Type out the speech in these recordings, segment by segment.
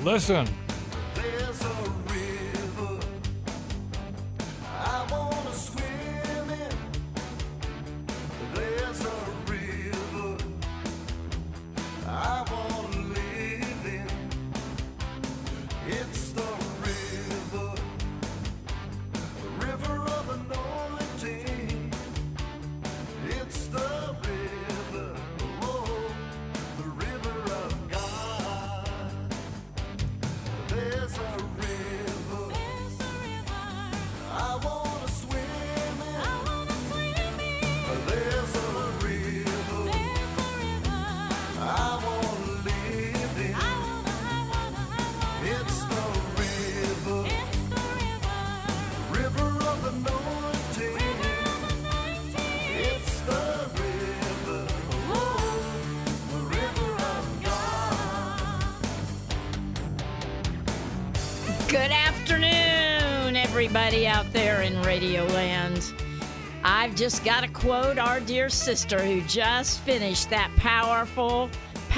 Listen. There's a river I wanna swim in. There's a river I wanna live in. It's the river of anointing. It's the river, oh, the river of God. There's a river I wanna swim in. There's a river I wanna live in. It's the river of anointing. It's the river, oh, the river of God. Good afternoon, everybody out there in Radio Land. I've just got to quote our dear sister who just finished that powerful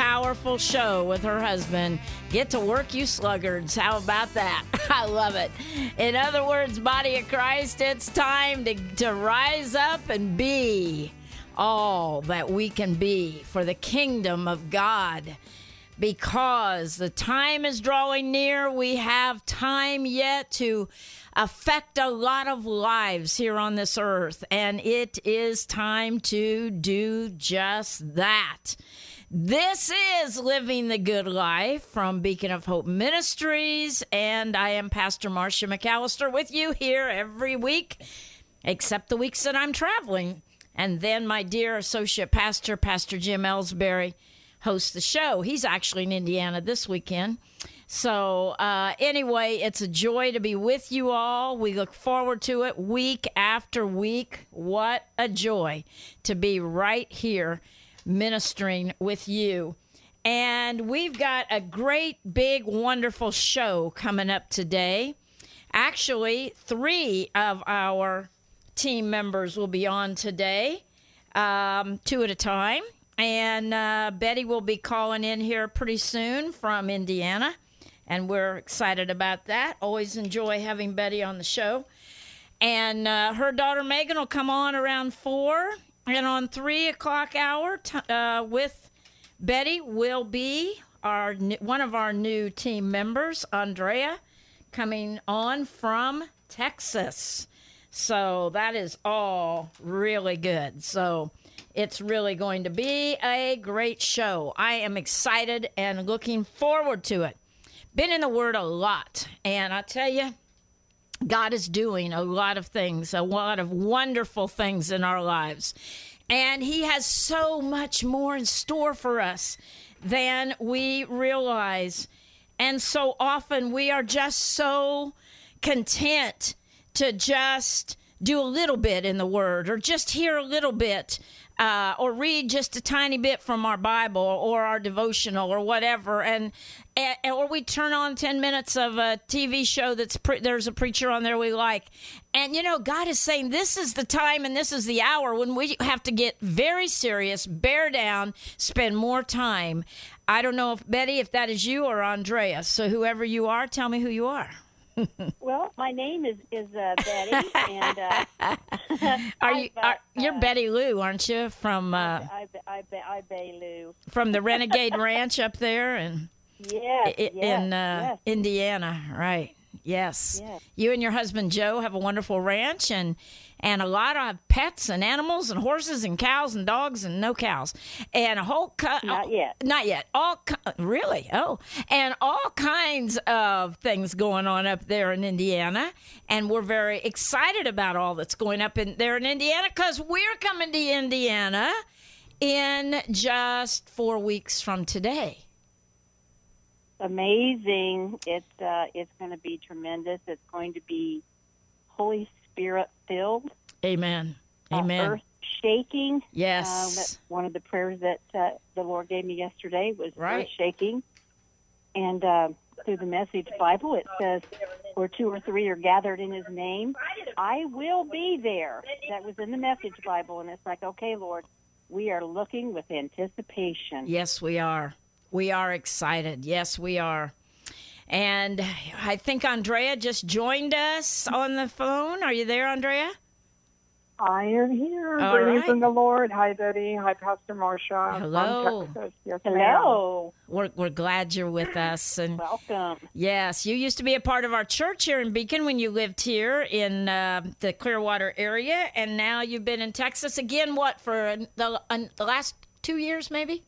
show with her husband. Get to work, you sluggards. How about that? I love it. In other words, body of Christ, it's time to rise up and be all that we can be for the kingdom of God. Because the time is drawing near, we have time yet to affect a lot of lives here on this earth, and it is time to do just that. This is Living the Good Life from Beacon of Hope Ministries, and I am Pastor Marcia McAllister with you here every week, except the weeks that I'm traveling. And then my dear associate pastor, Pastor Jim Ellsbury, hosts the show. He's actually in Indiana this weekend. So anyway, it's a joy to be with you all. We look forward to it week after week. What a joy to be right here ministering with you. And we've got a great, big, wonderful show coming up today. Actually, 3 of our team members will be on today, 2 at a time. And Betty will be calling in here pretty soon from Indiana, and we're excited about that. Always enjoy having Betty on the show. And her daughter Megan will come on around 4, and on 3 o'clock hour with Betty will be one of our new team members, Andrea, coming on from Texas. So that is all really good. So it's really going to be a great show. I am excited and looking forward to it. Been in the Word a lot, and I tell you, God is doing a lot of things, a lot of wonderful things in our lives. And He has so much more in store for us than we realize. And so often we are just so content to just do a little bit in the Word, or just hear a little bit, or read just a tiny bit from our Bible or our devotional or whatever, or we turn on 10 minutes of a TV show there's a preacher on there we like. And, you know, God is saying this is the time and this is the hour when we have to get very serious, bear down, spend more time. I don't know, Betty, if that is you or Andrea. So whoever you are, tell me who you are. Well, my name is Betty, and you're Betty Lou, aren't you? From I Bay Lou. From the Renegade Ranch up there, and yes. Indiana, right? Yes. You and your husband Joe have a wonderful ranch, and a lot of pets and animals and horses and cows and dogs and no cows and a whole not yet. Really? Oh, and all kinds of things going on up there in Indiana, and we're very excited about all that's going up in there in Indiana because we're coming to Indiana in just 4 weeks from today. Amazing! It's going to be tremendous. It's going to be Holy Spirit filled. Amen. Amen. Earth shaking. Yes. One of the prayers that the Lord gave me yesterday was earth shaking. And through the Message Bible, it says, where 2 or 3 are gathered in His name, I will be there. That was in the Message Bible. And it's like, okay, Lord, we are looking with anticipation. Yes, we are. We are excited. Yes, we are. And I think Andrea just joined us on the phone. Are you there, Andrea? I am here. All Greetings right. in the Lord. Hi, Betty. Hi, Pastor Marcia. Hello. From Texas. Yes, Hello. We're glad you're with us. And Welcome. yes, you used to be a part of our church here in Beacon when you lived here in the Clearwater area, and now you've been in Texas again. What, for the last 2 years, maybe?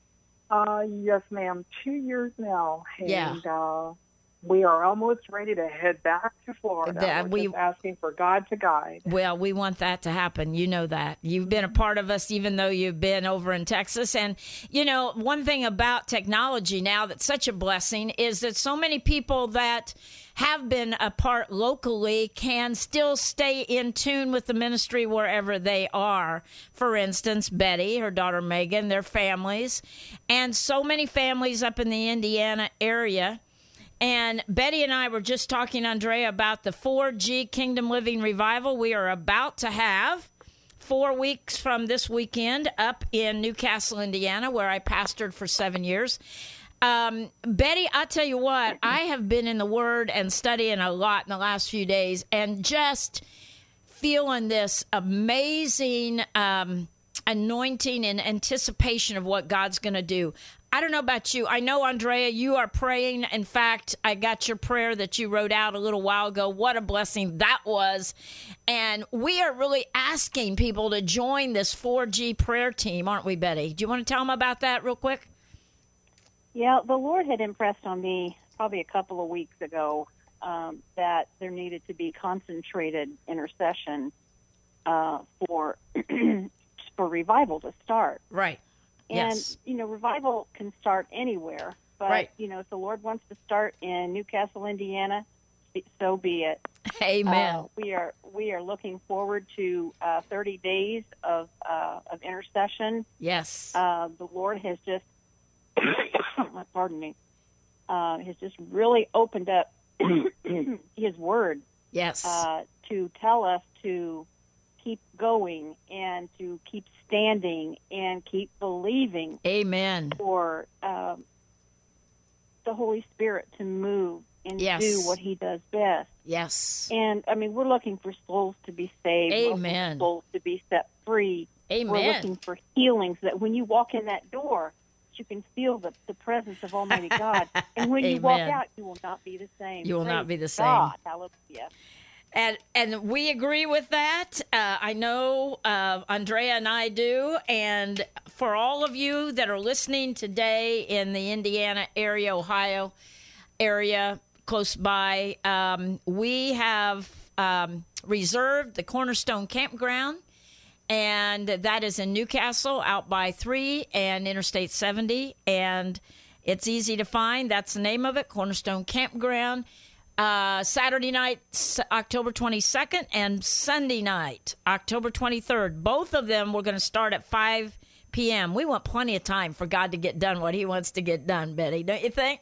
Yes, ma'am. 2 years now. And, Yeah. we are almost ready to head back to Florida. We just asking for God to guide. Well, we want that to happen. You know that. You've been a part of us even though you've been over in Texas. And, you know, one thing about technology now that's such a blessing is that so many people that have been a part locally can still stay in tune with the ministry wherever they are. For instance, Betty, her daughter Megan, their families, and so many families up in the Indiana area. And Betty and I were just talking, Andrea, about the 4G Kingdom Living Revival we are about to have 4 weeks from this weekend up in Newcastle, Indiana, where I pastored for 7 years. Betty, I tell you what, I have been in the Word and studying a lot in the last few days and just feeling this amazing anointing and anticipation of what God's going to do. I don't know about you. I know, Andrea, you are praying. In fact, I got your prayer that you wrote out a little while ago. What a blessing that was. And we are really asking people to join this 4G prayer team, aren't we, Betty? Do you want to tell them about that real quick? Yeah, the Lord had impressed on me probably a couple of weeks ago that there needed to be concentrated intercession for for revival to start. Right. And, Yes. you know, revival can start anywhere. But, Right. you know, if the Lord wants to start in Newcastle, Indiana, so be it. Amen. We are looking forward to 30 days of intercession. Yes. The Lord has just, pardon me, has just really opened up His Word Yes. to tell us to keep going and to keep standing and keep believing Amen. for the Holy Spirit to move and Yes. do what He does best. Yes. And, I mean, we're looking for souls to be saved. We're looking Amen. for souls to be set free. We're Amen. looking for healings, that when you walk in that door, you can feel the presence of Almighty God. And when you walk Amen. out, you will not be the same. You will not Praise be the same. God. Hallelujah. And we agree with that. I know Andrea and I do. And for all of you that are listening today in the Indiana area, Ohio area, close by, we have reserved the Cornerstone Campground. And that is in Newcastle, out by 3 and Interstate 70. And it's easy to find. That's the name of it, Cornerstone Campground. Saturday night, October 22nd, and Sunday night, October 23rd. Both of them we're going to start at 5 p.m. We want plenty of time for God to get done what He wants to get done, Betty, don't you think?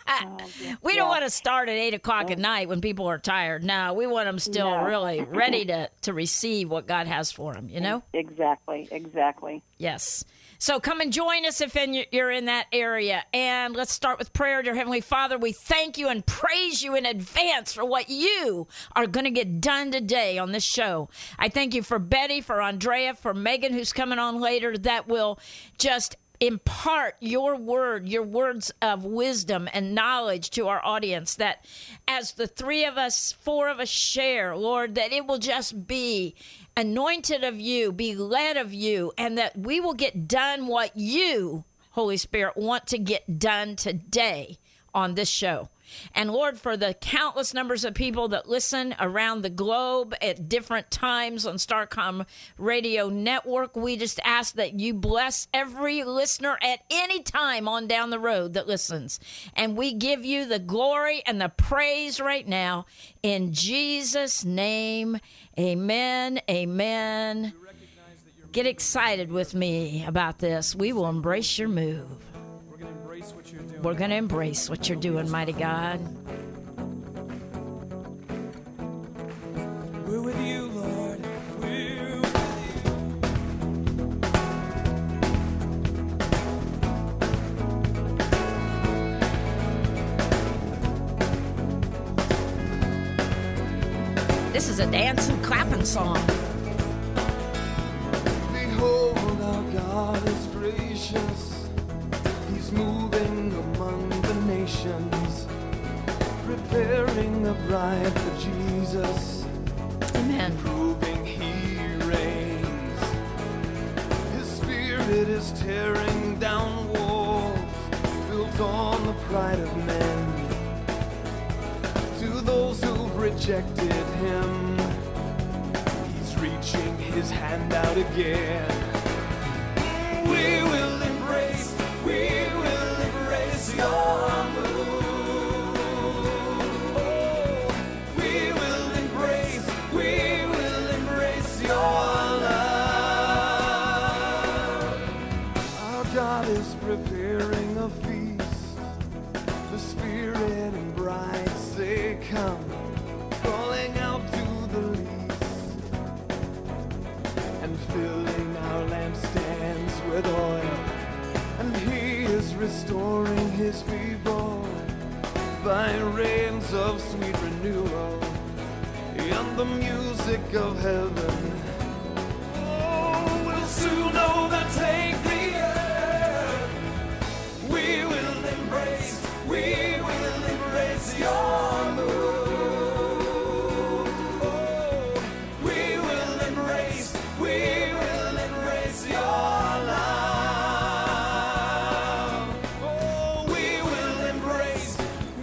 We don't want to start at 8 o'clock at night when people are tired. No, we want them still really ready to receive what God has for them, you know? Exactly. Yes. So come and join us if you're in that area. And let's start with prayer. Dear Heavenly Father, we thank you and praise you in advance for what you are going to get done today on this show. I thank you for Betty, for Andrea, for Megan, who's coming on later, that will just impart your word, your words of wisdom and knowledge to our audience, that as the 4 of us share, Lord, that it will just be anointed of you, be led of you, and that we will get done what you, Holy Spirit, want to get done today on this show. And Lord, for the countless numbers of people that listen around the globe at different times on Starcom Radio Network, we just ask that you bless every listener at any time on down the road that listens. And we give you the glory and the praise right now. In Jesus' name, amen, amen. Get excited with me about this. We will embrace your move. We're going to embrace what you're doing, mighty God. We're with you, Lord. We're with you. This is a dancing, clapping song. Behold, our God is gracious. He's moving among the nations, preparing a bride for Jesus. Amen. Proving he reigns. His spirit is tearing down walls built on the pride of men. To those who've rejected him, he's reaching his hand out again. We will embrace your move. We will embrace your love. Our God is preparing a feast. The Spirit and bride say, come, calling out to the least, and filling our lampstands with oil. And he is restoring his people by rains of sweet renewal and the music of heaven. Oh, we'll soon overtake the earth. We will embrace your move. Oh, we will embrace your love. Oh, we will embrace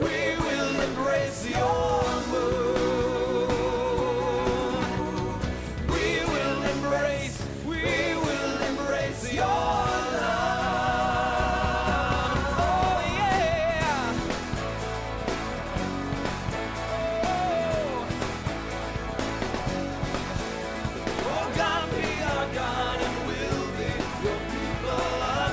your move. We will embrace your love. Oh, yeah. Oh, God be our God and we'll be your people of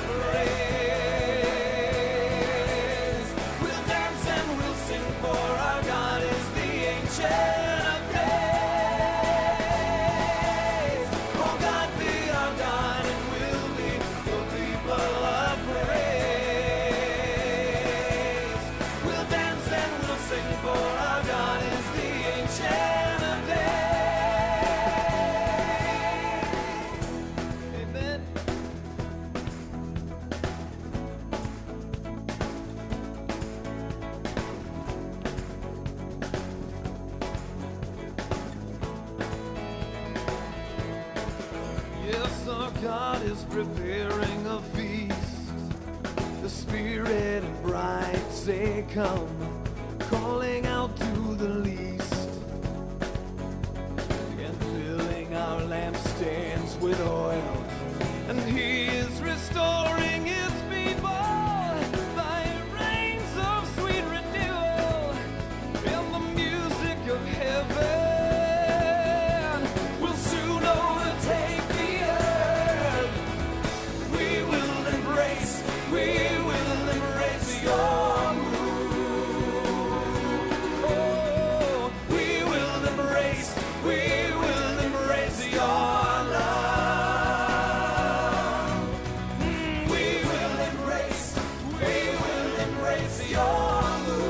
praise. We'll dance and we'll sing, for our God is the Ancient of Days. Oh, God be our God and we'll be your people of praise. We'll dance and we'll sing, for our God is the Ancient of Days. Amen. Yes, our God is preparing a feast. The Spirit and bride say, come, calling out to the least, and filling our lampstands with oil. And he is restoring his people by rains of sweet renewal and the music of heaven. We'll soon overtake the earth. We will embrace your move. Oh, we will embrace your love. We will embrace your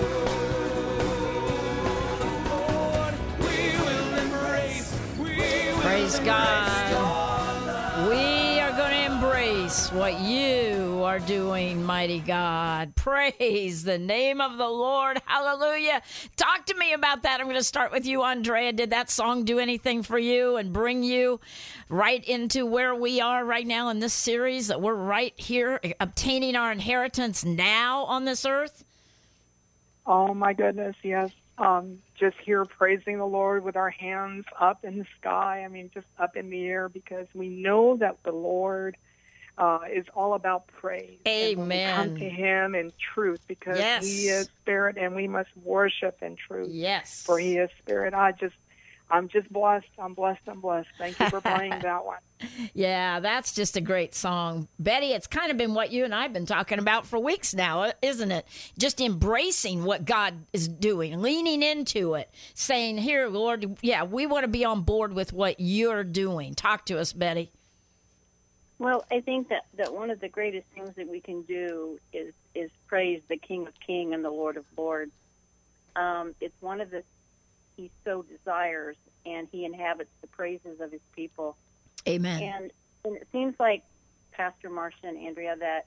move. Lord, we will embrace Praise God. We are going to embrace what you are doing, mighty God. Praise the name of the Lord. Hallelujah. Talk to me about that. I'm going to start with you, Andrea. Did that song do anything for you and bring you right into where we are right now in this series, that we're right here obtaining our inheritance now on this earth? Oh, my goodness, yes. Just here praising the Lord with our hands up in the sky. I mean, just up in the air, because we know that the Lord is all about praise. Amen. And when we come to him in truth, because Yes. he is spirit and we must worship in truth. Yes. For he is spirit. I'm just blessed. I'm blessed. Thank you for playing that one. Yeah, that's just a great song. Betty, it's kind of been what you and I have been talking about for weeks now, isn't it? Just embracing what God is doing, leaning into it, saying, here, Lord, yeah, we want to be on board with what you're doing. Talk to us, Betty. Well, I think that one of the greatest things that we can do is praise the King of Kings and the Lord of Lords. It's one of the, he so desires, and he inhabits the praises of his people. Amen. And it seems like, Pastor Marcia and Andrea, that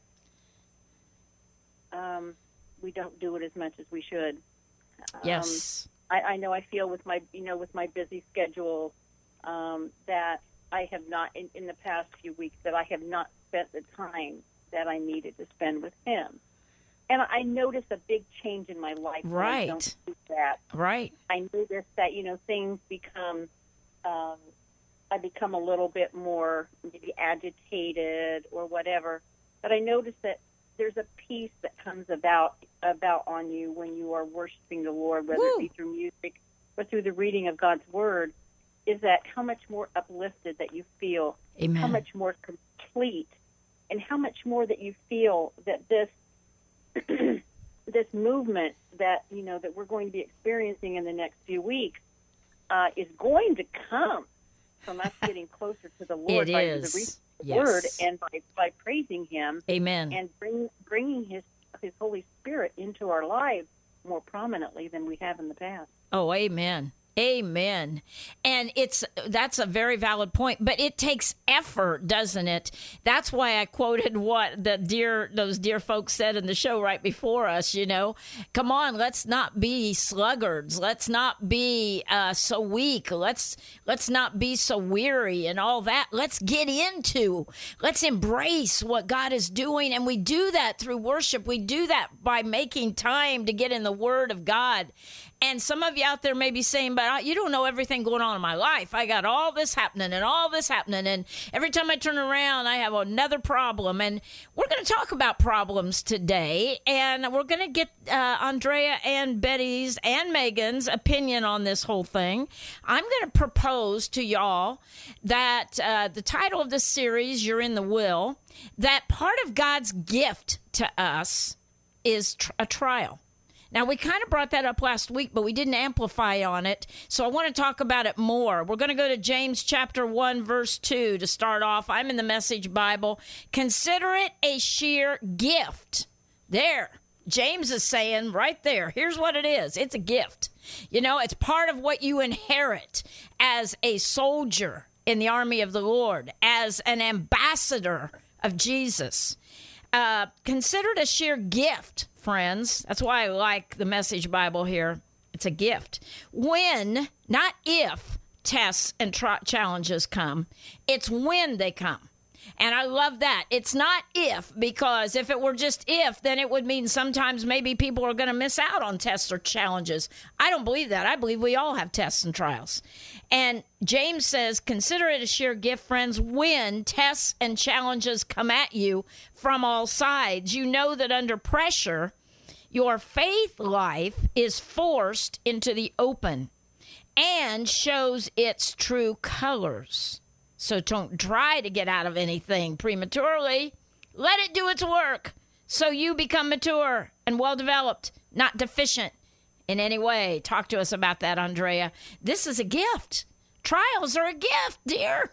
we don't do it as much as we should. Yes. I know I feel with my busy schedule that I have not, in the past few weeks, that I have not spent the time that I needed to spend with him. And I notice a big change in my life when I don't do that. Right. I notice that, things become, I become a little bit more maybe agitated or whatever. But I notice that there's a peace that comes about on you when you are worshiping the Lord, whether it be through music or through the reading of God's Word, is that how much more uplifted that you feel, Amen. How much more complete, and how much more that you feel that this this movement that that we're going to be experiencing in the next few weeks is going to come from us getting closer to the Lord by the reading of the Word and by praising Him. Amen. And bringing His Holy Spirit into our lives more prominently than we have in the past. Oh, amen. Amen. And that's a very valid point, but it takes effort, doesn't it? That's why I quoted what those dear folks said in the show right before us, Come on, let's not be sluggards. Let's not be so weak. Let's not be so weary and all that. Let's embrace what God is doing, and we do that through worship. We do that by making time to get in the Word of God. And some of you out there may be saying, but you don't know everything going on in my life. I got all this happening and all this happening. And every time I turn around, I have another problem. And we're going to talk about problems today. And we're going to get Andrea and Betty's and Megan's opinion on this whole thing. I'm going to propose to y'all that the title of this series, You're in the Will, that part of God's gift to us is a trial. Now, we kind of brought that up last week, but we didn't amplify on it, so I want to talk about it more. We're going to go to James chapter 1, verse 2 to start off. I'm in the Message Bible. Consider it a sheer gift. There. James is saying right there, here's what it is. It's a gift. It's part of what you inherit as a soldier in the army of the Lord, as an ambassador of Jesus. Consider it a sheer gift, friends. That's why I like the Message Bible here. It's a gift. When, not if, tests and challenges come, it's when they come. And I love that. It's not if, because if it were just if, then it would mean sometimes maybe people are going to miss out on tests or challenges. I don't believe that. I believe we all have tests and trials. And James says, consider it a sheer gift, friends, when tests and challenges come at you from all sides. You know that under pressure, your faith life is forced into the open and shows its true colors. So don't try to get out of anything prematurely. Let it do its work so you become mature and well-developed, not deficient in any way. Talk to us about that, Andrea. This is a gift. Trials are a gift, dear.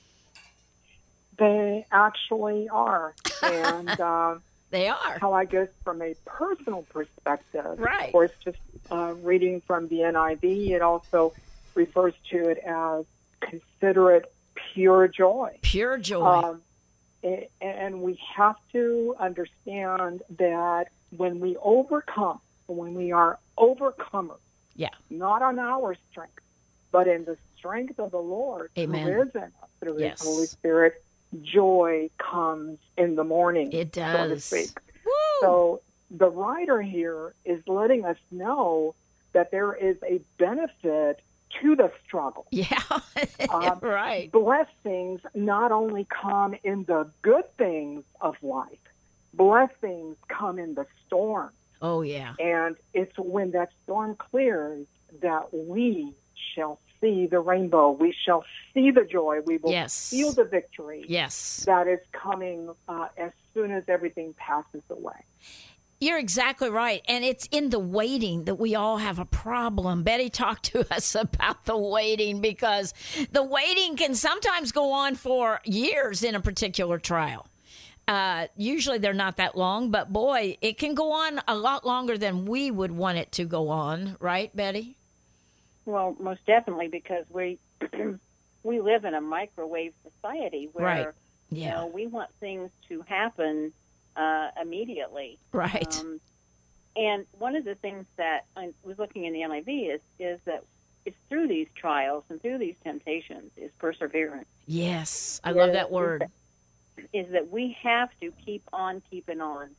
They actually are. And they are. How I guess from a personal perspective, right. Of course, just reading from the NIV, it also refers to it as considerate pure joy. Pure joy. And we have to understand that when we overcome, when we are overcomers, not on our strength, but in the strength of the Lord, Amen. Who is in us through His Holy Spirit, joy comes in the morning. It does. So to speak. Woo! So the writer here is letting us know that there is a benefit to the struggle. Yeah, right. Blessings not only come in the good things of life, blessings come in the storm. Oh, yeah. And it's when that storm clears that we shall see the rainbow. We shall see the joy. We will feel the victory that is coming as soon as everything passes away. You're exactly right. And it's in the waiting that we all have a problem. Betty talked to us about the waiting, because the waiting can sometimes go on for years in a particular trial. Usually they're not that long, but boy, it can go on a lot longer than we would want it to go on. Right, Betty? Well, most definitely, because we we live in a microwave society where right. Yeah. you know, we want things to happen immediately. Right. And one of the things that I was looking in the NIV is that it's through these trials and through these temptations is perseverance. Yes, I love that word. Is that we have to keep on keeping on.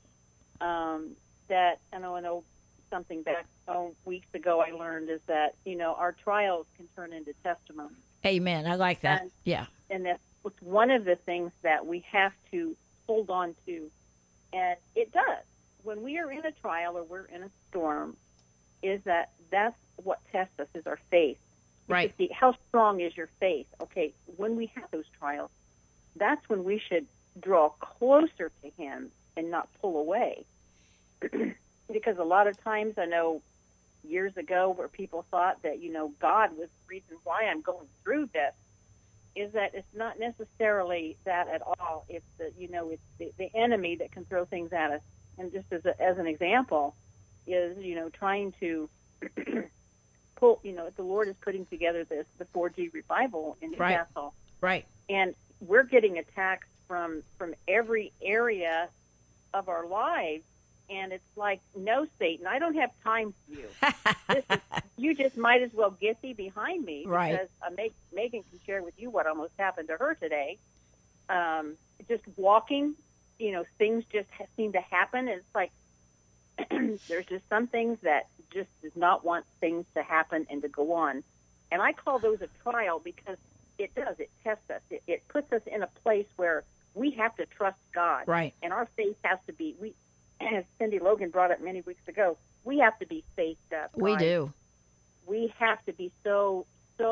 That I know something back weeks ago I learned is that, you know, our trials can turn into testimony. Amen. I like that. And that's one of the things that we have to hold on to. And it does. When we are in a trial or we're in a storm, is that's what tests us, is our faith. Right. See, how strong is your faith? Okay, when we have those trials, that's when we should draw closer to Him and not pull away. Because a lot of times, I know years ago where people thought that, you know, God was the reason why I'm going through this, is that it's not necessarily that at all. It's it's the enemy that can throw things at us. And just as an example, is, you know, trying to pull, you know, the Lord is putting together the 4G revival in Newcastle. Right. And we're getting attacks from every area of our lives. And it's like, no, Satan, I don't have time for you. You just might as well get thee behind me. Right. Because Megan can share with you what almost happened to her today. Just walking, you know, things just seem to happen. And it's like there's just some things that just does not want things to happen and to go on. And I call those a trial because it does. It tests us. It puts us in a place where we have to trust God. Right. And our faith has to be, as Cindy Logan brought up many weeks ago, we have to be faithed up. We do. We have to be so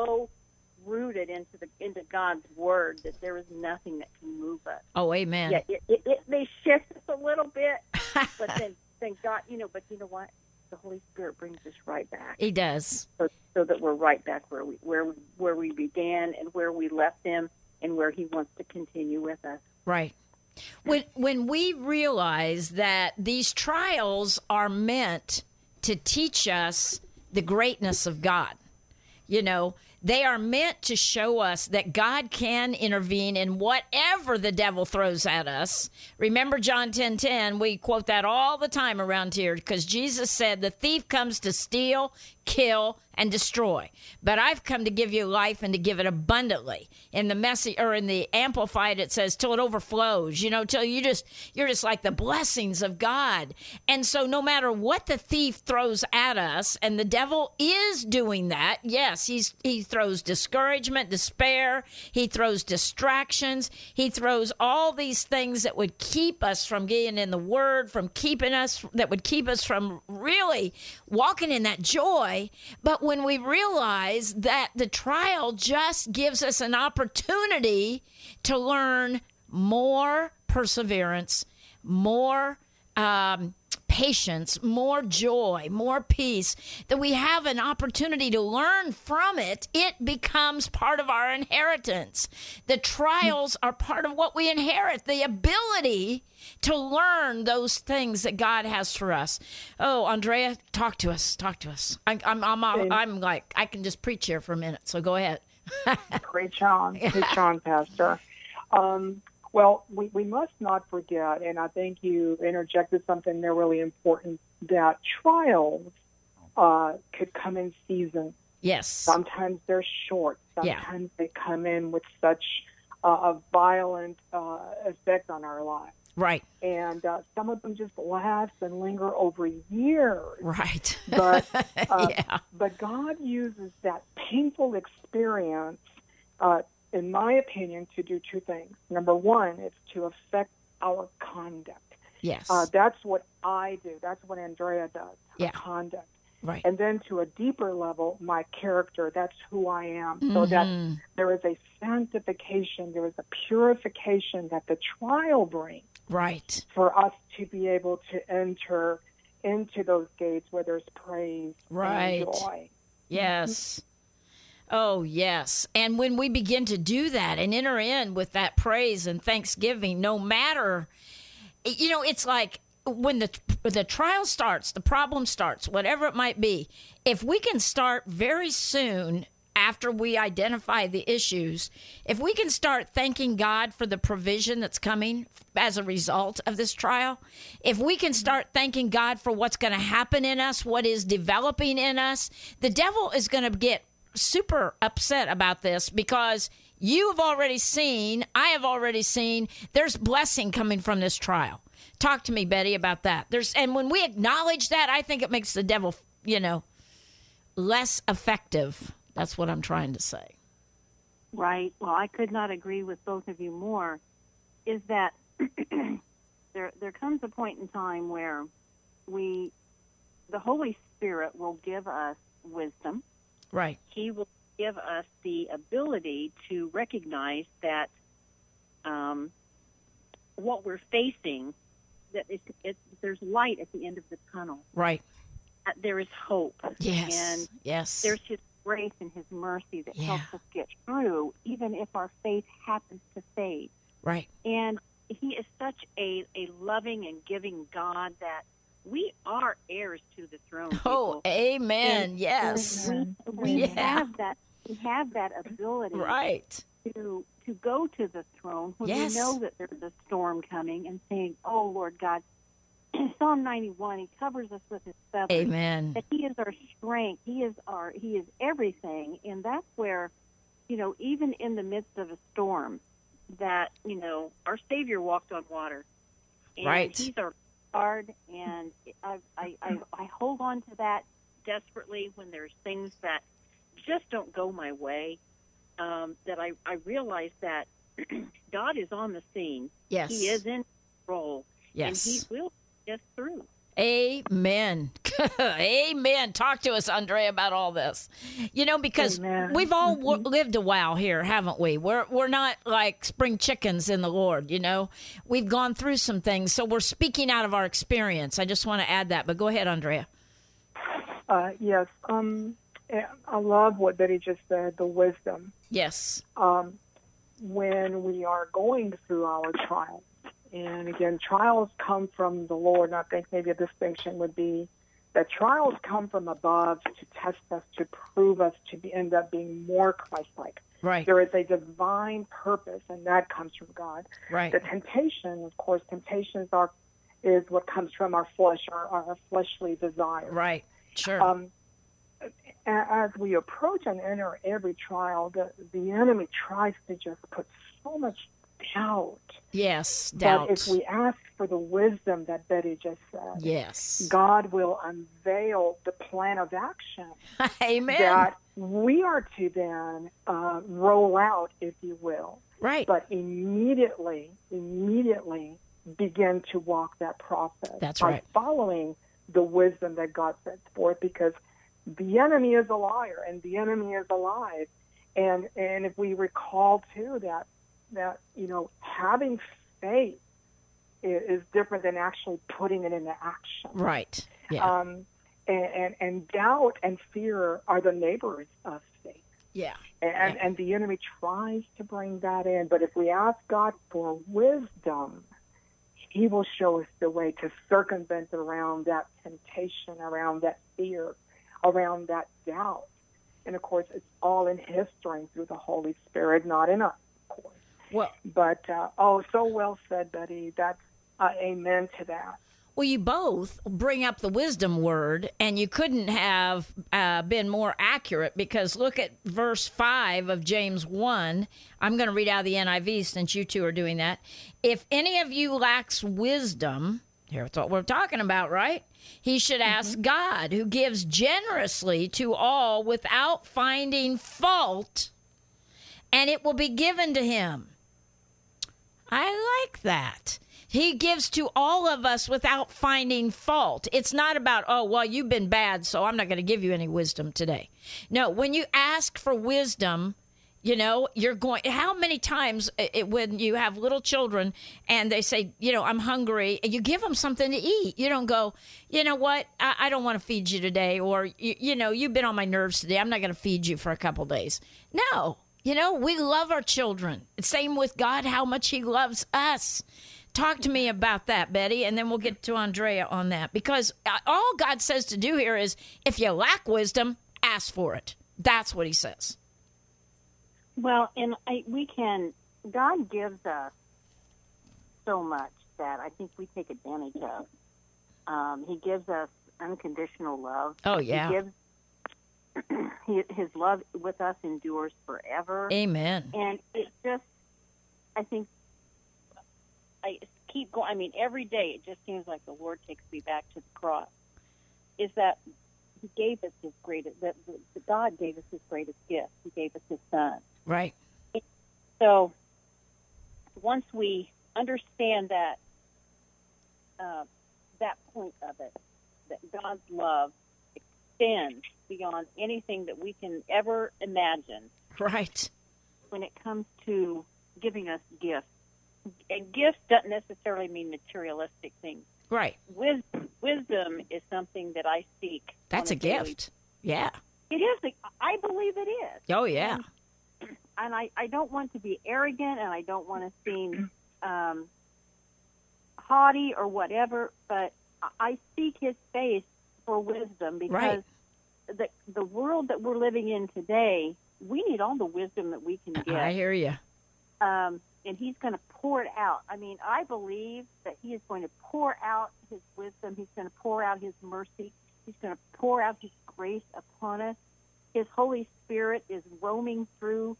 rooted into God's word that there is nothing that can move us. Oh, amen. Yeah, it may shift us a little bit, but then God, you know. But you know what? The Holy Spirit brings us right back. He does. So that we're right back where we began and where we left Him and where He wants to continue with us. Right. When we realize that these trials are meant to teach us the greatness of God, you know, they are meant to show us that God can intervene in whatever the devil throws at us. Remember John 10:10, we quote that all the time around here because Jesus said the thief comes to steal, kill, and destroy. But I've come to give you life and to give it abundantly. In the message, or in the Amplified, it says till it overflows, you know, till you're just like the blessings of God. And so no matter what the thief throws at us, and the devil is doing that, yes, he throws discouragement, despair, he throws distractions, he throws all these things that would keep us from getting in the Word, that would keep us from really walking in that joy. But when we realize that the trial just gives us an opportunity to learn more perseverance, more patience, more joy, more peace, that we have an opportunity to learn from it, it becomes part of our inheritance. The trials are part of what we inherit, the ability to learn those things that God has for us. Oh, Andrea, talk to us. I'm like, I can just preach here for a minute, so go ahead. Preach on, Pastor. Well, we must not forget, and I think you interjected something there really important, that trials could come in seasons. Yes. Sometimes they're short. Sometimes they come in with such a violent effect on our lives. Right. And some of them just last and linger over years. Right. But but God uses that painful experience, in my opinion, to do two things. Number one, it's to affect our conduct. Yes. That's what I do. That's what Andrea does, conduct. Right. And then to a deeper level, my character, that's who I am. So that there is a sanctification, there is a purification that the trial brings. Right. For us to be able to enter into those gates where there's praise and joy. Yes. Oh, yes. And when we begin to do that and enter in with that praise and thanksgiving, no matter, you know, it's like when the trial starts, the problem starts, whatever it might be, if we can start very soon after we identify the issues, if we can start thanking God for the provision that's coming as a result of this trial, if we can start thanking God for what's going to happen in us, what is developing in us, the devil is going to get super upset about this because you have already seen, I have already seen, there's blessing coming from this trial. Talk to me, Betty, about that. And when we acknowledge that, I think it makes the devil, less effective. That's what I'm trying to say. Right. Well, I could not agree with both of you more. Is that there comes a point in time where the Holy Spirit will give us wisdom. Right. He will give us the ability to recognize that what we're facing, that there's light at the end of the tunnel. Right. There is hope. Yes. And yes. There's His grace and His mercy that helps us get through, even if our faith happens to fade. Right. And He is such a loving and giving God that we are heirs to the throne. Oh, amen. And yes. We have that ability. Right. To go to the throne when we know that there's a storm coming and saying, "Oh Lord God," Psalm 91, He covers us with His feathers. Amen. That He is our strength. He is everything, and that's where, even in the midst of a storm, that our Savior walked on water, and right. He's our guard, and I hold on to that desperately when there's things that just don't go my way. That I realize that God is on the scene. Yes. He is in control. Yes. And He will get us through. Amen. Amen. Talk to us, Andrea, about all this. Because we've all lived a while here, haven't we? We're not like spring chickens in the Lord, We've gone through some things, so we're speaking out of our experience. I just want to add that, but go ahead, Andrea. Yes. I love what Betty just said, the wisdom. Yes. When we are going through our trials, and again, trials come from the Lord, and I think maybe a distinction would be that trials come from above to test us, to prove us to end up being more Christ-like. Right. There is a divine purpose, and that comes from God. Right. The temptation, of course, is what comes from our flesh, our fleshly desires. Right. Sure. As we approach and enter every trial, the enemy tries to just put so much doubt. Yes, doubt. But if we ask for the wisdom that Betty just said, yes, God will unveil the plan of action. Amen. That we are to then roll out, if you will. Right. But immediately begin to walk that process. That's by right. Following the wisdom that God sets forth, because the enemy is a liar and the enemy is alive. And if we recall too that having faith is different than actually putting it into action. Right. Yeah. And doubt and fear are the neighbors of faith. Yeah. And the enemy tries to bring that in. But if we ask God for wisdom, He will show us the way to circumvent around that temptation, around that fear, around that doubt. And, of course, it's all in His strength through the Holy Spirit, not in us, of course. Well, but, so well said, Betty. That's amen to that. Well, you both bring up the wisdom word, and you couldn't have been more accurate, because look at verse 5 of James 1. I'm going to read out of the NIV since you two are doing that. If any of you lacks wisdom, here's what we're talking about, right? He should ask God, who gives generously to all without finding fault, and it will be given to him. I like that. He gives to all of us without finding fault. It's not about, oh, well, you've been bad, so I'm not going to give you any wisdom today. No, when you ask for wisdom, you're going, how many times when you have little children and they say, I'm hungry, and you give them something to eat. You don't go, you know what, I don't want to feed you today, or, you've been on my nerves today. I'm not going to feed you for a couple days. No, we love our children. Same with God, how much He loves us. Talk to me about that, Betty, and then we'll get to Andrea on that. Because all God says to do here is, if you lack wisdom, ask for it. That's what he says. Well, and God gives us so much that I think we take advantage of. He gives us unconditional love. Oh, yeah. His love with us endures forever. Amen. And it just, I think, I keep going. I mean, every day it just seems like the Lord takes me back to the cross. Is that He gave us His greatest, that God gave us His greatest gift. He gave us His Son. Right. So once we understand that point of it, that God's love extends beyond anything that we can ever imagine. Right. When it comes to giving us gifts. And gifts doesn't necessarily mean materialistic things. Right. Wisdom is something that I seek. That's a gift. Yeah. It is. I believe it is. Oh, yeah. And I don't want to be arrogant, and I don't want to seem haughty or whatever, but I seek His face for wisdom because the world that we're living in today, we need all the wisdom that we can get. I hear you. And He's going to pour it out. I mean, I believe that He is going to pour out His wisdom. He's going to pour out His mercy. He's going to pour out His grace upon us. His Holy Spirit is roaming through,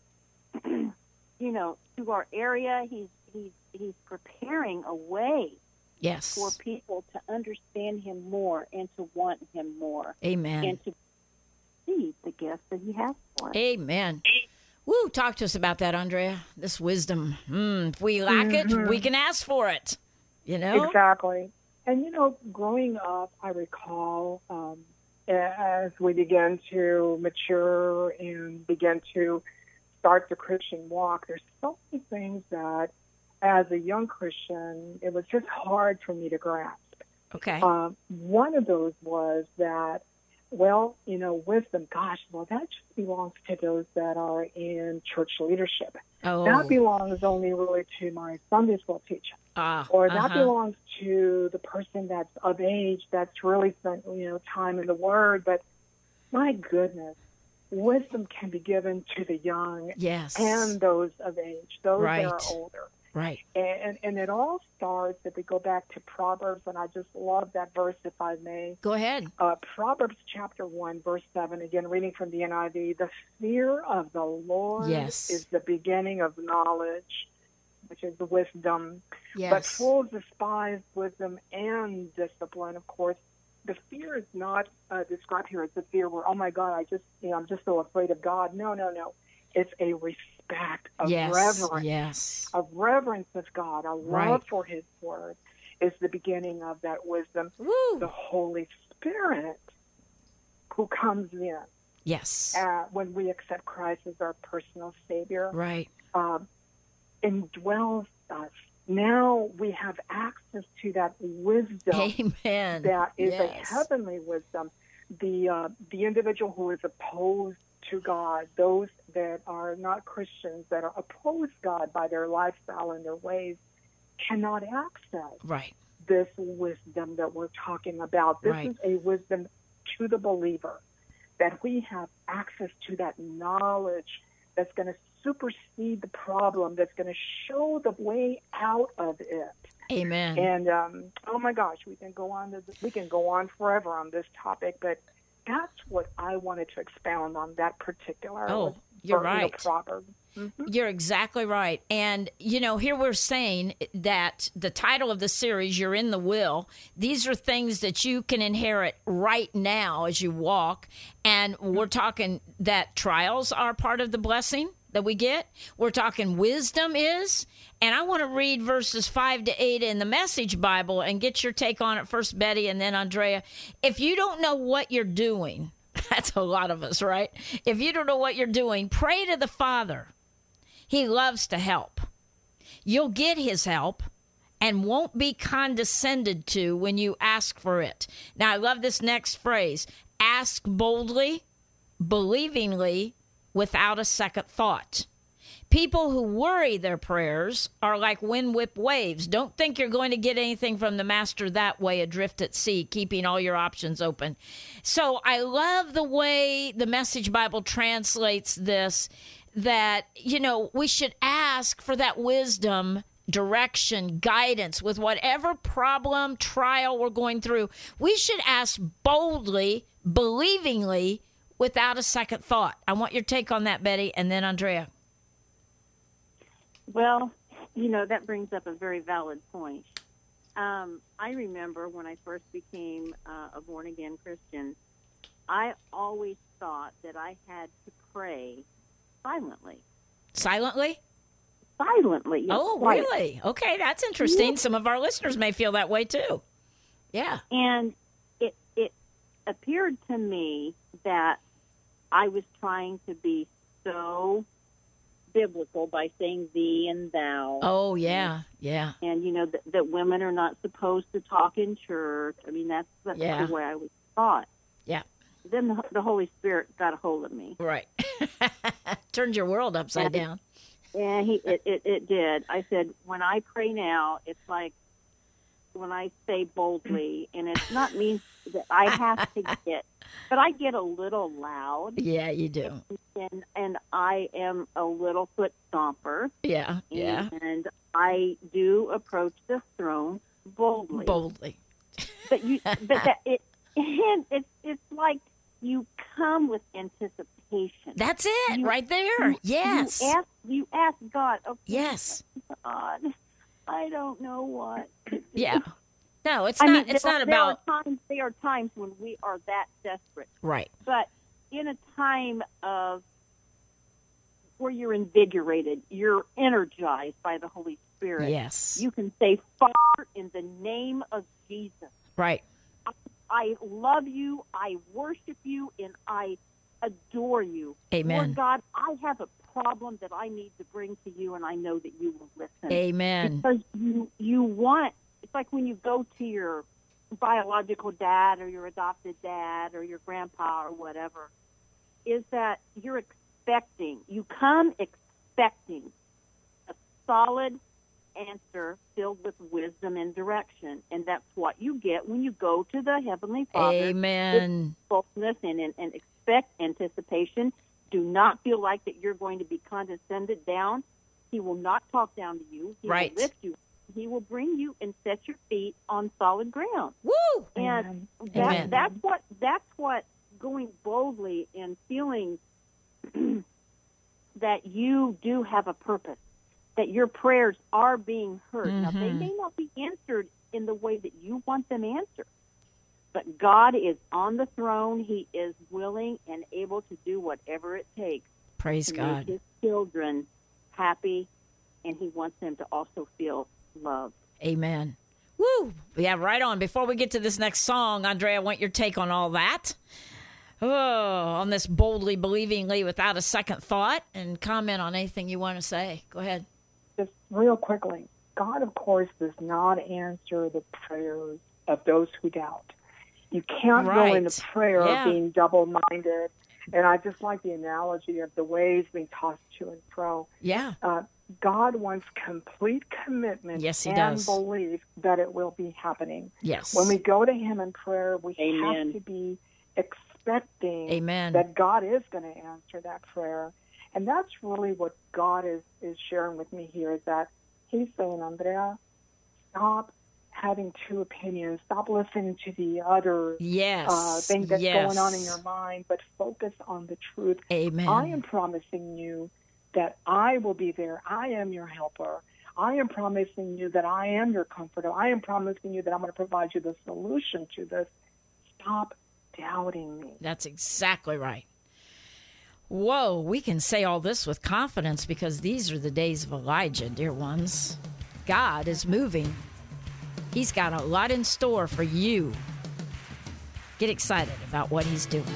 through our area. He's preparing a way for people to understand Him more and to want Him more. Amen. And to see the gifts that He has for us. Amen. Woo, talk to us about that, Andrea. This wisdom. If we lack it, we can ask for it. Exactly. And, growing up, I recall as we began to mature and begin to start the Christian walk, there's so many things that, as a young Christian, it was just hard for me to grasp. Okay. One of those was that, wisdom, that just belongs to those that are in church leadership. Oh. That belongs only really to my Sunday school teacher. Or that belongs to the person that's of age that's really spent, time in the Word. But my goodness, wisdom can be given to the young and those of age, those that are older. Right. And it all starts, if we go back to Proverbs, and I just love that verse, if I may. Go ahead. Proverbs chapter 1, verse 7, again, reading from the NIV. The fear of the Lord is the beginning of knowledge, which is the wisdom. Yes. But fools despise wisdom and discipline. Of course, the fear is not described here as the fear where, oh my God, I'm just so afraid of God. No. It's a respect, a reverence, a reverence of God, a love for His Word is the beginning of that wisdom. Woo. The Holy Spirit who comes in. Yes. When we accept Christ as our personal Savior. Right. Indwells us. Now we have access to that wisdom. Amen. That is a heavenly wisdom. The individual who is opposed to God, those that are not Christians, that are opposed God by their lifestyle and their ways, cannot access this wisdom that we're talking about. This is a wisdom to the believer, that we have access to that knowledge that's going to supersede the problem, that's going to show the way out of it. Amen. And oh my gosh, we can go on forever on this topic, but that's what I wanted to expound on, that particular you're right. Proverb. Mm-hmm. You're exactly right. And, here we're saying that the title of the series, You're in the Will, these are things that you can inherit right now as you walk. And we're talking that trials are part of the blessing that we get. We're talking wisdom is. And I want to read verses 5 to 8 in the Message Bible and get your take on it first, Betty, and then Andrea. If you don't know what you're doing, that's a lot of us, right? If you don't know what you're doing, pray to the Father. He loves to help. You'll get His help and won't be condescended to when you ask for it. Now, I love this next phrase. Ask boldly, believingly, without a second thought. People who worry their prayers are like wind-whipped waves. Don't think you're going to get anything from the master that way, adrift at sea, keeping all your options open. So I love the way the Message Bible translates this, that, we should ask for that wisdom, direction, guidance with whatever problem, trial we're going through. We should ask boldly, believingly, without a second thought. I want your take on that, Betty, and then Andrea. Well, that brings up a very valid point. I remember when I first became a born-again Christian, I always thought that I had to pray silently. Silently? Silently. Yes, oh, really? Okay, that's interesting. Some of our listeners may feel that way too. Yeah. And it appeared to me that I was trying to be so biblical by saying thee and thou. Oh, yeah, yeah. And, that women are not supposed to talk in church. I mean, that's the way I was taught. Yeah. Then the Holy Spirit got a hold of me. Right. Turned your world upside down. And it did. I said, when I pray now, it's like when I say boldly, and it's not mean that I have to get, but I get a little loud. Yeah, you do. And I am a little foot stomper. Yeah, yeah. And I do approach the throne boldly. Boldly. But it's like you come with anticipation. That's it, right there. Yes. You ask God. Okay, yes. God, I don't know what. Yeah. No, it's not. It's not about. There are times when we are that desperate. Right. But in a time of where you're invigorated, you're energized by the Holy Spirit. Yes. You can say, Father, in the name of Jesus. Right. I love you, I worship you, and I adore you. Amen. Lord God, I have a problem that I need to bring to you, and I know that you will listen. Amen. Because you want, it's like when you go to your biological dad or your adopted dad or your grandpa or whatever, is that you're expecting, you come expecting a solid answer filled with wisdom and direction, and that's what you get when you go to the Heavenly Father. Amen. With boldness and expect anticipation. Do not feel like that you're going to be condescended down. He will not talk down to you. He will lift you. He will bring you and set your feet on solid ground. Woo! And Amen. that's what going boldly and feeling that you do have a purpose, that your prayers are being heard. Mm-hmm. Now, they may not be answered in the way that you want them answered, but God is on the throne. He is willing and able to do whatever it takes. Praise God. Make his children happy, and he wants them to also feel loved. Amen. Woo! Yeah, right on. Before we get to this next song, Andrea, I want your take on all that. Oh, on this boldly, believingly, without a second thought, and comment on anything you want to say. Go ahead. Just real quickly, God, of course, does not answer the prayers of those who doubt. You can't go into prayer being double-minded. And I just like the analogy of the waves being tossed to and fro. Yeah. God wants complete commitment and belief that it will be happening. Yes. When we go to him in prayer, we have to be expecting that God is going to answer that prayer. And that's really what God is sharing with me here, is that he's saying, Andrea, stop having two opinions. Stop listening to the other thing that's going on in your mind, but focus on the truth. Amen. I am promising you that I will be there. I am your helper. I am promising you that I am your comforter. I am promising you that I'm going to provide you the solution to this. Stop doubting me. That's exactly right. Whoa, we can say all this with confidence because these are the days of Elijah, dear ones. God is moving. He's got a lot in store for you. Get excited about what he's doing.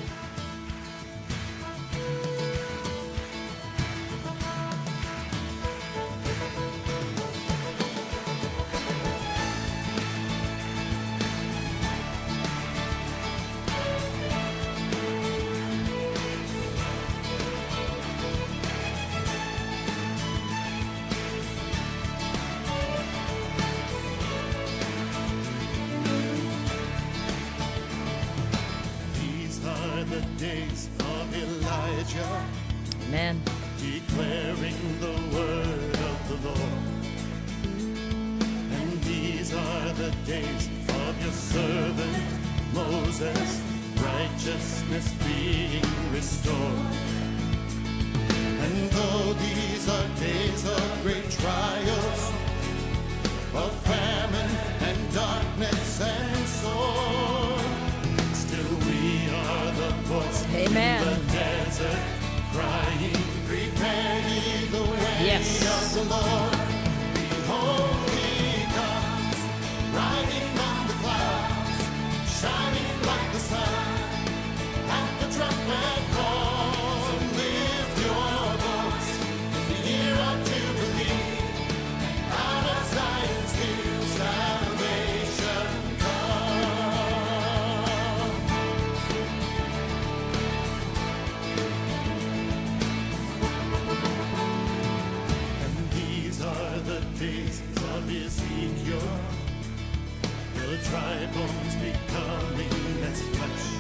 Elijah, Amen. declaring the word of the Lord. And these are the days of your servant Moses, righteousness being restored. And though these are days of great trials, of famine and darkness and sword, still we are the voice Amen. in the desert, crying, prepare ye the way Yes. of the Lord. Behold, he comes, riding on the clouds, shining like the sun, at the trumpet call. So lift your voice, it's the year of Jubilee, out of Zion's hill salvation comes. And these are the days of Ezekiel, the dry bones becoming as flesh.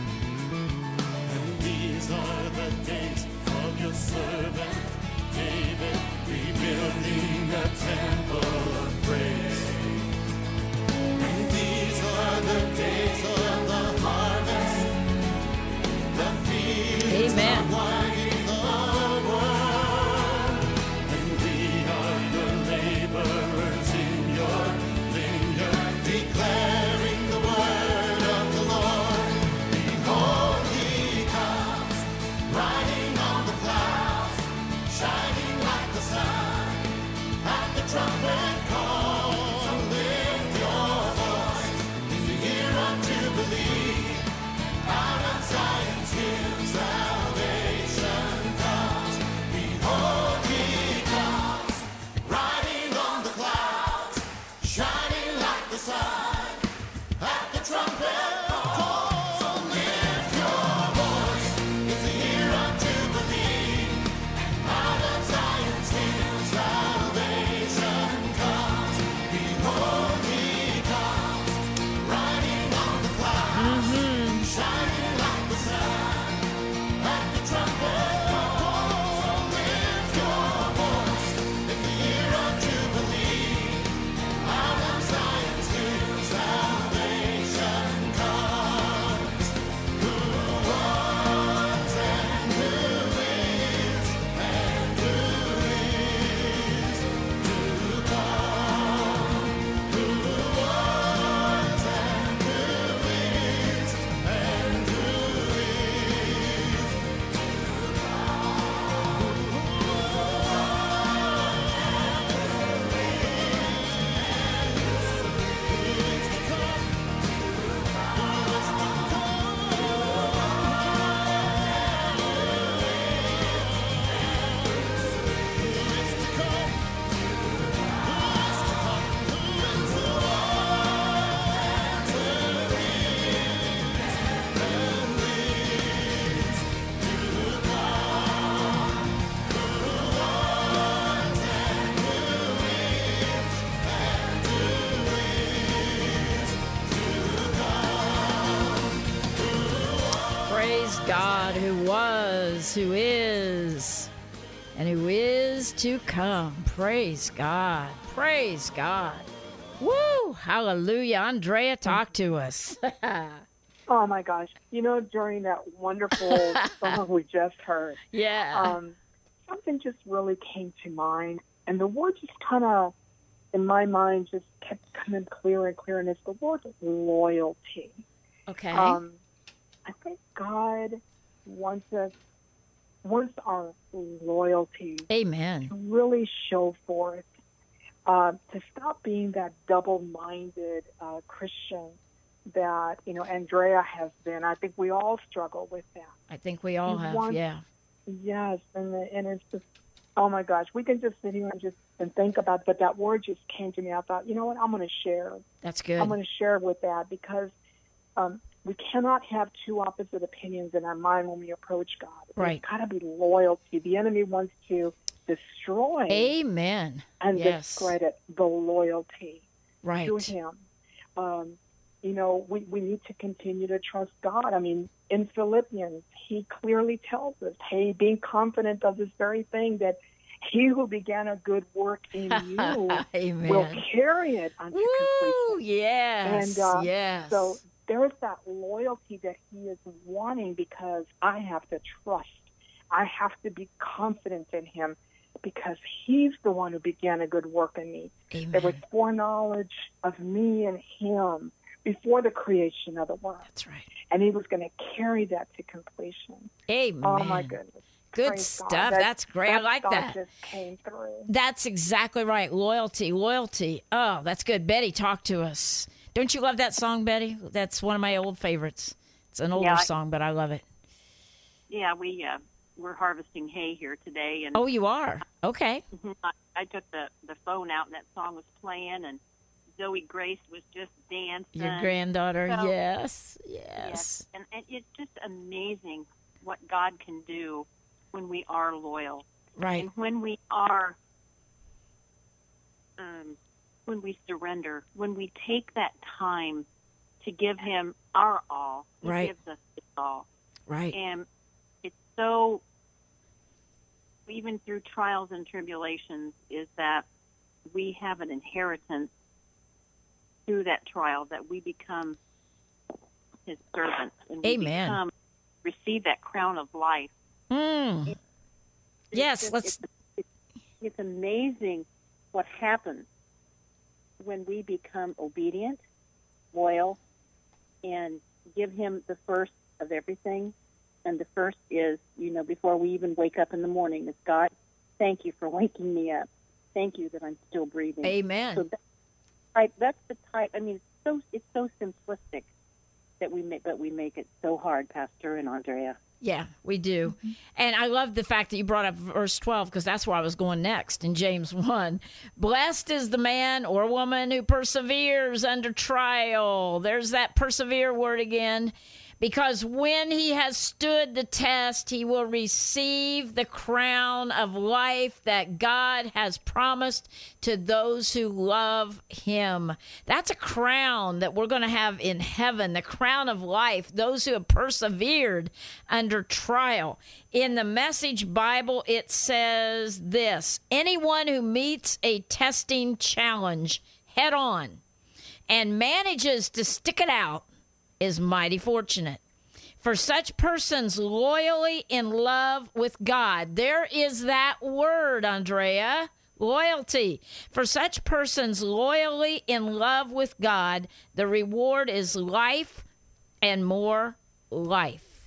And these are the days of your servant David, rebuilding a temple of praise. And these are the days of the harvest, the fields Amen. are white in the world. And we are your laborers in your vineyard, declaring the word of the Lord. Behold, he comes, riding on the clouds, shining like the sun, at the trumpet call. So lift your voice, it's the year of Jubilee, out of Zion's hill salvation comes. Behold, he comes, riding on the clouds, shining like the sun, at the trumpet call. So lift your voice, it's the year of Jubilee, out of Zion's hill salvation comes. Behold, he comes, riding on the clouds, shining like the sun, at the trumpet call. So lift your voice, it's the year of Jubilee, out of Zion's hill salvation comes. Who was and who is and who is to come. Who was and who is and who is to Praise God, who was, who is, and who is to come. Praise God. Praise God. Woo! Hallelujah. Andrea, talk to us. Oh my gosh! You know, during that wonderful song we just heard, Yeah. something just really came to mind, and the word just kind of, in my mind, just kept coming clearer and clearer. And it's the word loyalty. Okay. I think God wants our loyalty Amen. to really show forth, to stop being that double-minded Christian that, you know, Andrea has been. I think we all struggle with that. I think we all You have, want- yeah. Yes, and it's just, oh my gosh, we can just sit here and think about, but that word just came to me. I thought, you know what, I'm going to share. That's good. I'm going to share with that because we cannot have two opposite opinions in our mind when we approach God. Right. There's got to be loyalty. The enemy wants to destroy Amen. and Yes. discredit the loyalty Right. to him. we need to continue to trust God. I mean, in Philippians, he clearly tells us, hey, being confident of this very thing, that he who began a good work in you will carry it unto completion. Yes, and, yes. So there's that loyalty that he is wanting, because I have to trust. I have to be confident in him, because he's the one who began a good work in me. Amen. There was foreknowledge of me and him before the creation of the world. That's right. And he was going to carry that to completion. Amen. Oh, my goodness. Good Praise stuff. God. That's great. I like that. Just came through. That's exactly right. Loyalty. Oh, that's good. Betty, talk to us. Don't you love that song, Betty? That's one of my old favorites. It's an older song, but I love it. Yeah, we're harvesting hay here today. And oh, you are? Okay. I took the phone out, and that song was playing, and Zoe Grace was just dancing. Your granddaughter, so, yes. And it's just amazing what God can do when we are loyal. Right. And when we are, when we surrender, when we take that time to give him our all, he gives us his all. Right. And it's so, even through trials and tribulations, is that we have an inheritance through that trial, that we become his servants, and we receive that crown of life. Yes, it's amazing what happens when we become obedient, loyal, and give him the first of everything. And the first is, before we even wake up in the morning, is, God, thank you for waking me up. Thank you that I'm still breathing. Amen. So that's the type. I mean, it's so simplistic that we make it so hard, Pastor and Andrea. Yeah, we do. And I love the fact that you brought up verse 12, because that's where I was going next in James 1. Blessed is the man or woman who perseveres under trial. There's that persevere word again. Because when he has stood the test, he will receive the crown of life that God has promised to those who love him. That's a crown that we're going to have in heaven, the crown of life, those who have persevered under trial. In the Message Bible, it says this: anyone who meets a testing challenge head on and manages to stick it out is mighty fortunate. For such persons loyally in love with God, there is that word, Andrea, loyalty. For such persons loyally in love with God, the reward is life and more life.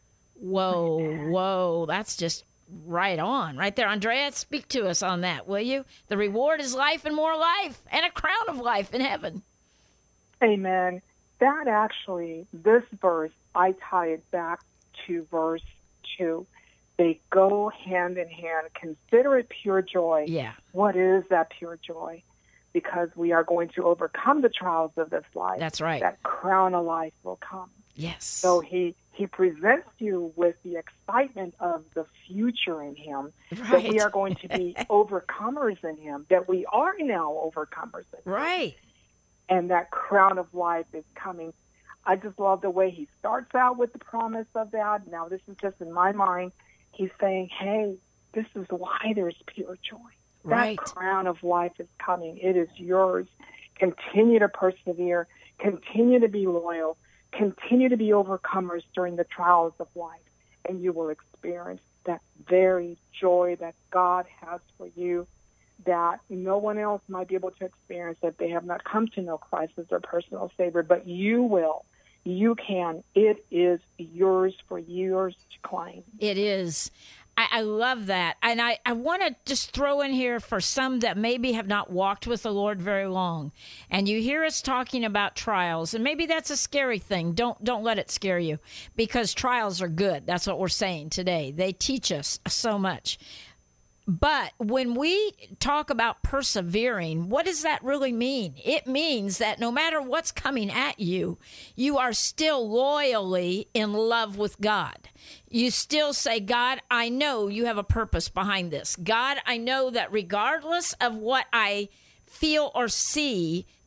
Whoa, that's just right on, right there. Andrea, speak to us on that, will you? The reward is life and more life, and a crown of life in heaven. Amen. That actually, this verse, I tie it back to verse 2. They go hand in hand. Consider it pure joy. Yeah. What is that pure joy? Because we are going to overcome the trials of this life. That's right. That crown of life will come. Yes. So he presents you with the excitement of the future in him, that we are going to be overcomers in him, that we are now overcomers in him. Right. And that crown of life is coming. I just love the way he starts out with the promise of that. Now, this is just in my mind. He's saying, hey, this is why there's pure joy. Right. That crown of life is coming. It is yours. Continue to persevere. Continue to be loyal. Continue to be overcomers during the trials of life. And you will experience that very joy that God has for you, that no one else might be able to experience if they have not come to know Christ as their personal Savior, but you will. You can. It is yours for yours to claim. It is. I love that. And I want to just throw in here for some that maybe have not walked with the Lord very long. And you hear us talking about trials, and maybe that's a scary thing. Don't let it scare you, because trials are good. That's what we're saying today. They teach us so much. But when we talk about persevering, what does that really mean? It means that no matter what's coming at you, you are still loyally in love with God. You still say, God, I know you have a purpose behind this. God, I know that regardless of what I feel or see,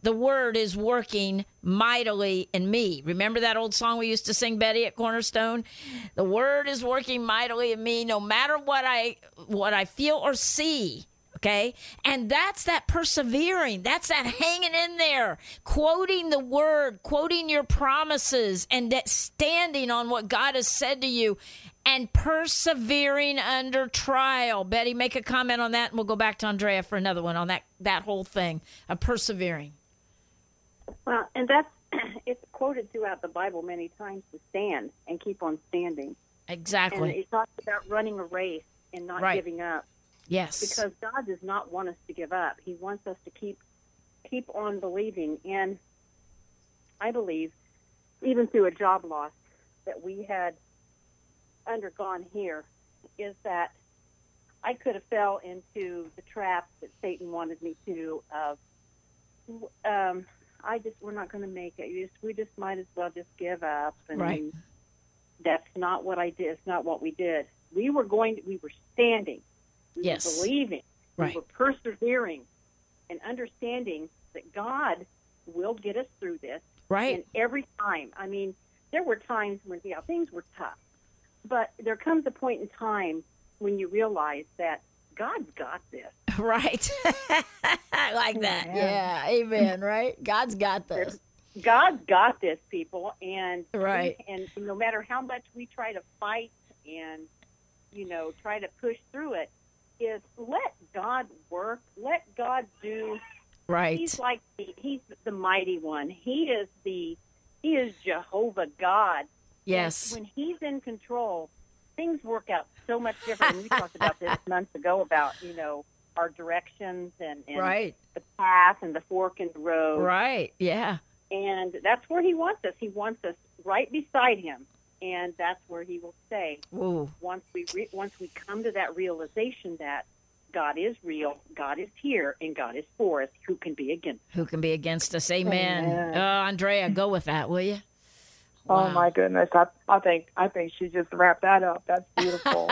the word is working mightily in me. Remember that old song we used to sing, Betty, at Cornerstone? The word is working mightily in me, no matter what I feel or see. Okay? And that's that persevering. That's that hanging in there, quoting the word, quoting your promises, and that standing on what God has said to you and persevering under trial. Betty, make a comment on that, and we'll go back to Andrea for another one on that whole thing of persevering. Well, and it's quoted throughout the Bible many times to stand and keep on standing. Exactly. And it talks about running a race and not giving up. Yes. Because God does not want us to give up. He wants us to keep on believing. And I believe, even through a job loss that we had undergone here, is that I could have fell into the trap that Satan wanted me to of, we're not going to make it. We just might as well just give up. And that's not what I did. It's not what we did. We were standing. We were believing, we were persevering, and understanding that God will get us through this. Right. And every time, I mean, there were times when things were tough, but there comes a point in time when you realize that God's got this. Right. I like that. Yeah. Amen. Right. God's got this. God's got this, people, and and no matter how much we try to fight and try to push through it, is let God work, let God do. Right. He's the mighty one. He is Jehovah God. Yes. And when He's in control, things work out so much different. And we talked about this months ago about our directions and the path and the fork in the road. Right. Yeah. And that's where He wants us. He wants us right beside Him. And that's where He will stay. Ooh. Once we come to that realization that God is real, God is here, and God is for us, who can be against us? Who can be against us? Amen. Andrea, go with that, will you? Wow. Oh my goodness! I think she just wrapped that up. That's beautiful.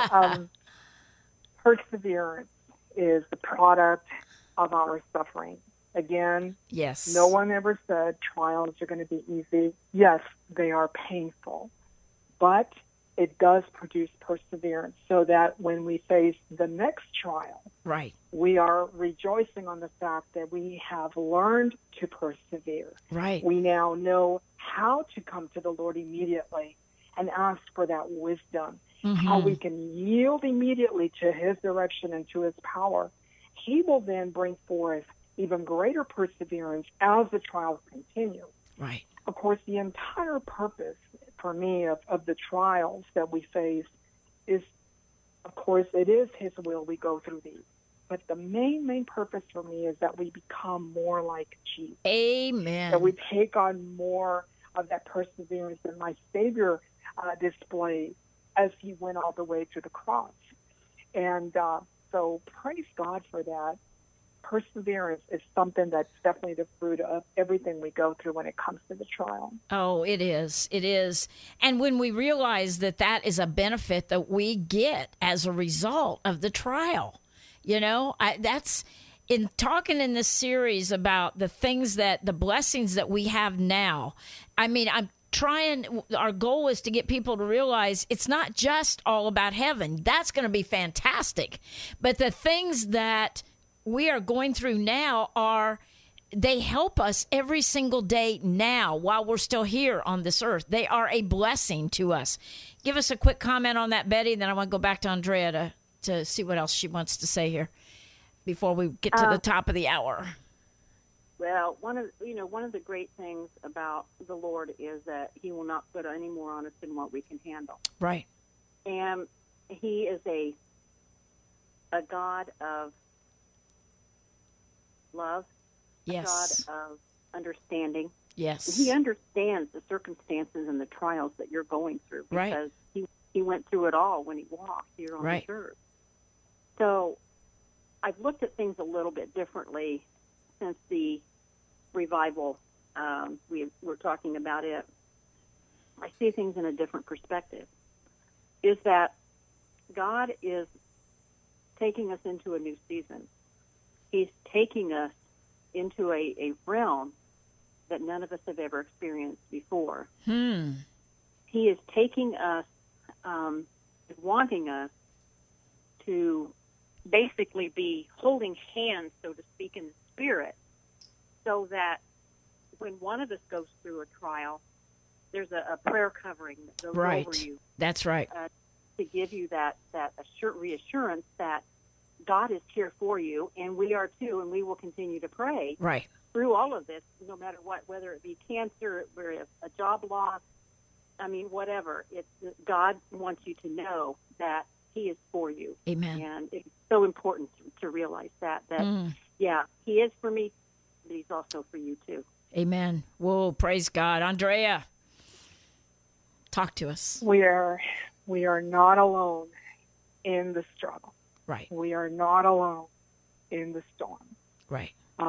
Perseverance is the product of our suffering. Again, yes. No one ever said trials are going to be easy. Yes, they are painful. But it does produce perseverance so that when we face the next trial, we are rejoicing on the fact that we have learned to persevere. Right. We now know how to come to the Lord immediately and ask for that wisdom, how we can yield immediately to His direction and to His power. He will then bring forth even greater perseverance as the trials continue. Right. Of course, the entire purpose for me of the trials that we face is, of course, it is His will we go through these. But the main purpose for me is that we become more like Jesus. Amen. That we take on more of that perseverance that my Savior displayed as He went all the way to the cross. And so praise God for that. Perseverance is something that's definitely the fruit of everything we go through when it comes to the trial. Oh, it is. It is. And when we realize that that is a benefit that we get as a result of the trial, that's in talking in this series about the things the blessings that we have now. I mean, our goal is to get people to realize it's not just all about heaven. That's going to be fantastic. But the things that we are going through now they help us every single day now while we're still here on this earth. They are a blessing to us. Give us a quick comment on that, Betty, and then I want to go back to Andrea to see what else she wants to say here before we get to the top of the hour. Well, one of the great things about the Lord is that He will not put any more on us than what we can handle. Right. And He is a God of love, yes. a God of understanding. Yes. He understands the circumstances and the trials that you're going through because he went through it all when He walked here on this earth. So I've looked at things a little bit differently since the revival. We're talking about it. I see things in a different perspective. Is that God is taking us into a new season. He's taking us into a realm that none of us have ever experienced before. Hmm. He is taking us, wanting us to basically be holding hands, so to speak, in the Spirit, so that when one of us goes through a trial, there's a prayer covering that goes Right. over you. That's right. To give you that reassurance that God is here for you, and we are too, and we will continue to pray Right. through all of this, no matter what, whether it be cancer, or a job loss, I mean, whatever. God wants you to know that He is for you. Amen. And it's so important to realize that, yeah, He is for me, but He's also for you too. Amen. Whoa, praise God. Andrea, talk to us. We are not alone in the struggle. Right. We are not alone in the storm. Right.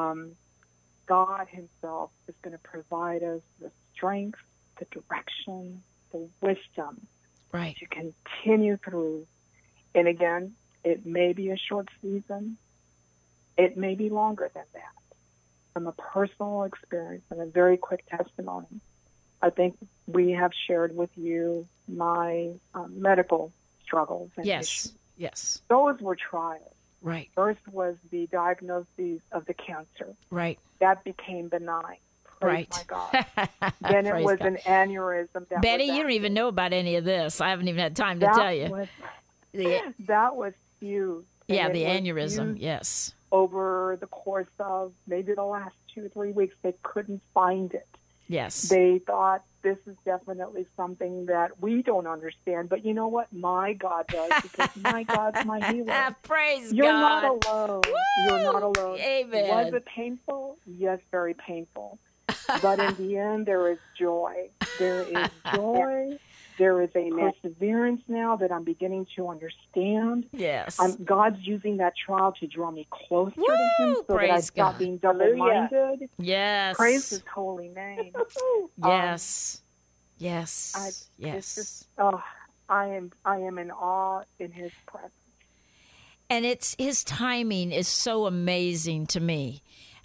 God Himself is going to provide us the strength, the direction, the wisdom Right. to continue through. And again, it may be a short season. It may be longer than that. From a personal experience and a very quick testimony, I think we have shared with you my medical struggles and Yes. issues. Yes. Those were trials. Right. First was the diagnosis of the cancer. Right. That became benign. Praise Right. my God. Then it Praise was God. an aneurysm. That Betty, was you don't even know about any of this. I haven't even had time to that tell you. Was, The- that was fused. and yeah, it the was aneurysm. fused Yes. over the course of maybe the last 2 or 3 weeks. They couldn't find it. Yes. They thought this is definitely something that we don't understand. But you know what? My God does, because my God's my healer. Praise You're God. not alone. You're not alone. Amen. Was it painful? Yes, very painful. But in the end, there is joy. There is joy. There is a perseverance now that I'm beginning to understand. Yes. God's using that trial to draw me closer to Him, so that I Praise stop God. being double-minded. Yes. Praise His holy name. Yes. Yes. It's Yes. just, I am in awe in His presence. And His timing is so amazing to me.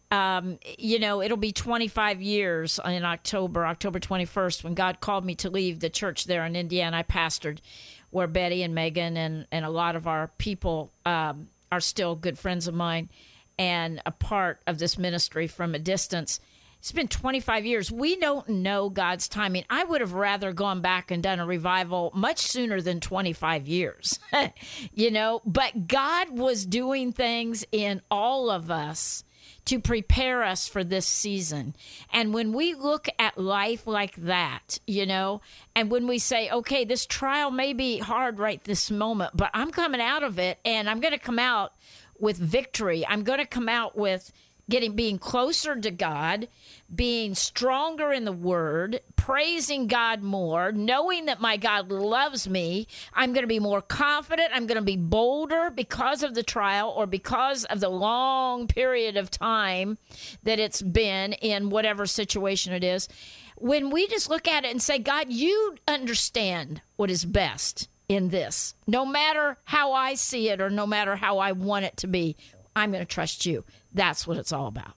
It'll be 25 years in October 21st, when God called me to leave the church there in Indiana. I pastored where Betty and Megan and a lot of our people are still good friends of mine and a part of this ministry from a distance. It's been 25 years. We don't know God's timing. I would have rather gone back and done a revival much sooner than 25 years, but God was doing things in all of us to prepare us for this season. And when we look at life like that, and when we say, okay, this trial may be hard right this moment, but I'm coming out of it, and I'm going to come out with victory. I'm going to come out with being closer to God, being stronger in the Word, praising God more, knowing that my God loves me. I'm going to be more confident. I'm going to be bolder because of the trial, or because of the long period of time that it's been in whatever situation it is. When we just look at it and say, God, you understand what is best in this, no matter how I see it or no matter how I want it to be, I'm going to trust you. That's what it's all about.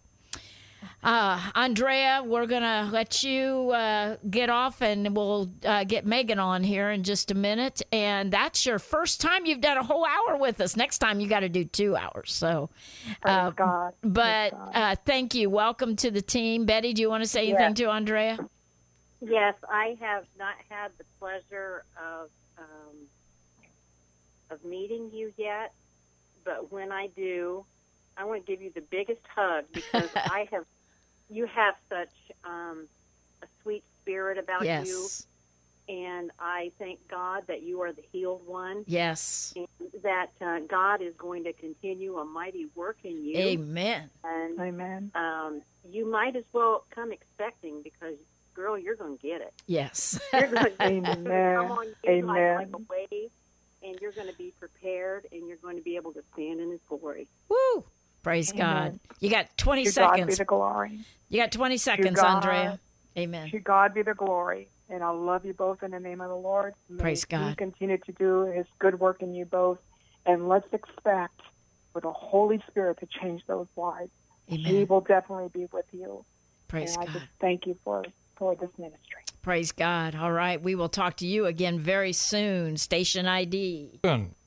Andrea, we're going to let you get off, and we'll get Megan on here in just a minute. And that's your first time you've done a whole hour with us. Next time you got to do 2 hours. So, Praise God. But Praise God. thank you. Welcome to the team. Betty, do you want to say anything to Andrea? Yes, I have not had the pleasure of meeting you yet, but when I do, I want to give you the biggest hug, because you have such a sweet spirit about you, and I thank God that you are the healed one. Yes. And that God is going to continue a mighty work in you. Amen. And Amen. You might as well come expecting, because, girl, you're going to get it. Yes. You're going to Amen. come on you like Amen. a wave, and you're going to be prepared, and you're going to be able to stand in His glory. Woo! Praise Amen. God. You got 20 To God be seconds. the glory. You got 20 seconds, God- Andrea. Amen. To God be the glory. And I love you both in the name of the Lord. May Praise God. He continue to do His good work in you both. And let's expect for the Holy Spirit to change those lives. He Amen. will definitely be with you. Praise God. I just thank you for this ministry. Praise God. All right. We will talk to you again very soon. Station ID.